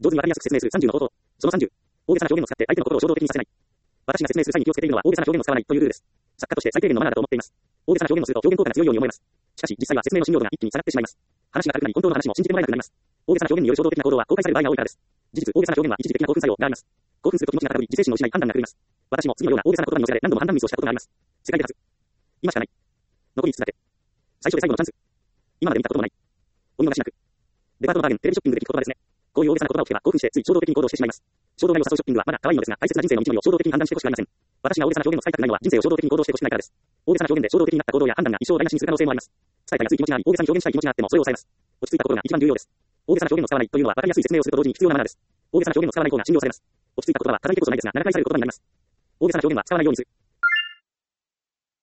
上手にわかりやすく説明する30の方法。その30。大げさな表現を使って相手の心を衝動的にさせない。私が説明する際に気をつけているのは大げさな表現を使わないというルールです。作家として最低限のマナーだと思っています。大げさな表現をすると表現効果が強いように思えます。しかし、実際は説明の信用度が一気に下がってしまいます。話が軽くなり、本当の話も信じてもらえなくなります。大げさな表現による衝動的な行動は公開される場合が多いからです。事実、大げさな表現は一時的な興奮作用があります。興奮すると気持ちが高ぶり、自制心を失い判断が狂います。私も次のような大げさな言葉に乗せられ何度も判断ミスをしたことがあります。世界で初。今しかない。残り5つだけ。最初で最後のチャンス。今まで見たこともない。お見逃しなく。デパートのバーゲン、テレビショッピングで聞く言葉ですね。こういう大げさな言葉を聞けば興奮してつい衝動的に行動してしまいます。衝動買いを誘うショッピングはまだ可愛いのですが、大切な人生の道のりを衝動的に判断してほしくありません。私が大げさな表現を使いたくないのは人生を衝動的に行動してほしくないからです。大げさな表現で衝動的になった行動や判断が一生台無しにする可能性もあります。伝えたい熱い気持ちがあり、大げさに表現したい気持ちがあってもそれを抑えます。落ち着いたことが一番重要です。大げさな表現を使わないというのは分かりやすい説明をすると同時に必要なマナーです。大げさな表現を使わない方が信用されます。落ち着いた言葉はただいてこそないですが、7回される言葉になります。大げさな表現は使わないようにする。